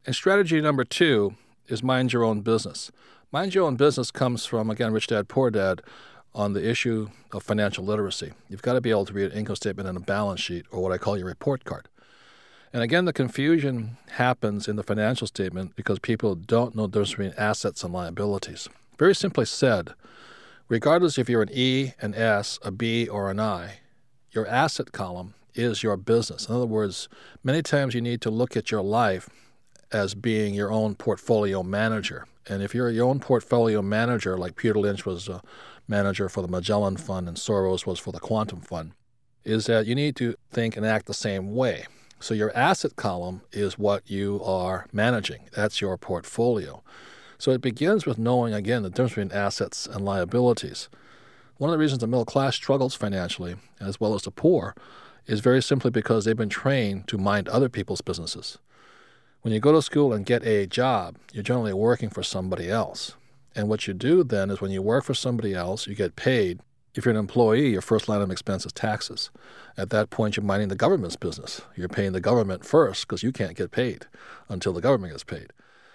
And strategy number 2 is mind your own business. Mind your own business comes from, again, Rich Dad, Poor Dad, on the issue of financial literacy. You've got to be able to read an income statement and a balance sheet, or what I call your report card. And again, the confusion happens in the financial statement because people don't know the difference between assets and liabilities. Very simply said, regardless if you're an E, an S, a B, or an I, your asset column is your business. In other words, many times you need to look at your life as being your own portfolio manager. And if you're your own portfolio manager, like Peter Lynch was a manager for the Magellan Fund and Soros was for the Quantum Fund, is that you need to think and act the same way. So your asset column is what you are managing. That's your portfolio. So it begins with knowing, again, the difference between assets and liabilities. One of the reasons the middle class struggles financially, as well as the poor, is very simply because they've been trained to mind other people's businesses. When you go to school and get a job, you're generally working for somebody else. And what you do then is when you work for somebody else, you get paid. If you're an employee, your first line of expense is taxes. At that point, you're minding the government's business. You're paying the government first because you can't get paid until the government gets paid.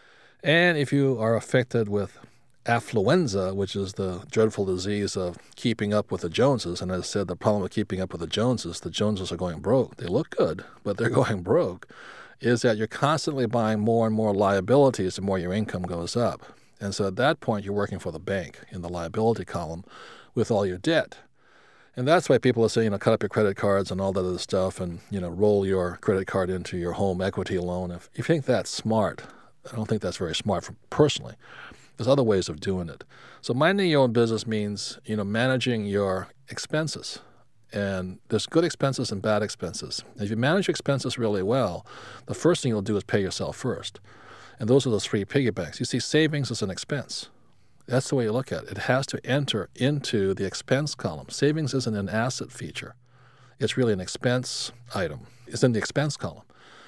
And if you are affected with affluenza, which is the dreadful disease of keeping up with the Joneses, and as I said, the problem with keeping up with the Joneses are going broke. They look good, but they're going broke, is that you're constantly buying more and more liabilities the more your income goes up. And so at that point, you're working for the bank in the liability column with all your debt. And that's why people are saying, cut up your credit cards and all that other stuff and, roll your credit card into your home equity loan. If you think that's smart, I don't think that's very smart personally. There's other ways of doing it. So minding your own business means, managing your expenses. And there's good expenses and bad expenses. If you manage your expenses really well, the first thing you'll do is pay yourself first. And those are those 3 piggy banks. You see, savings is an expense. That's the way you look at it. It has to enter into the expense column. Savings isn't an asset feature. It's really an expense item. It's in the expense column.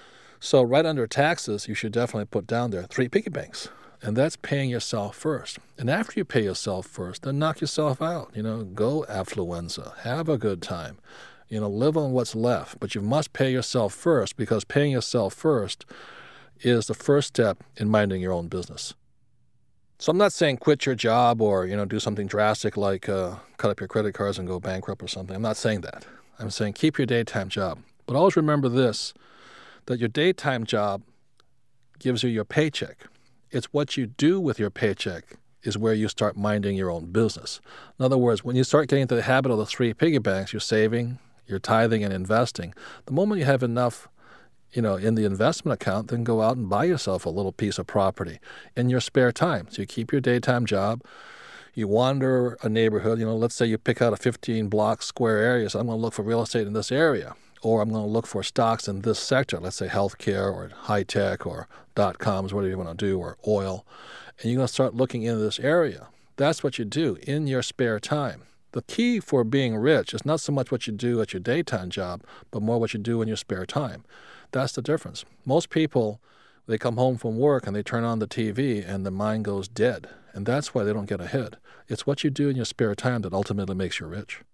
So right under taxes, you should definitely put down there 3 piggy banks. And that's paying yourself first. And after you pay yourself first, then knock yourself out. Go affluenza. Have a good time. Live on what's left. But you must pay yourself first because paying yourself first is the first step in minding your own business. So I'm not saying quit your job or, do something drastic like cut up your credit cards and go bankrupt or something. I'm not saying that. I'm saying keep your daytime job. But always remember this, that your daytime job gives you your paycheck. It's what you do with your paycheck is where you start minding your own business. In other words, when you start getting into the habit of the 3 piggy banks, you're saving, you're tithing and investing. The moment you have enough, in the investment account, then go out and buy yourself a little piece of property in your spare time. So you keep your daytime job. You wander a neighborhood. Let's say you pick out a 15-block square area. So I'm going to look for real estate in this area. Or I'm going to look for stocks in this sector, let's say healthcare or high tech or .coms, whatever you want to do, or oil. And you're going to start looking into this area. That's what you do in your spare time. The key for being rich is not so much what you do at your daytime job, but more what you do in your spare time. That's the difference. Most people, they come home from work and they turn on the TV and the mind goes dead. And that's why they don't get ahead. It's what you do in your spare time that ultimately makes you rich.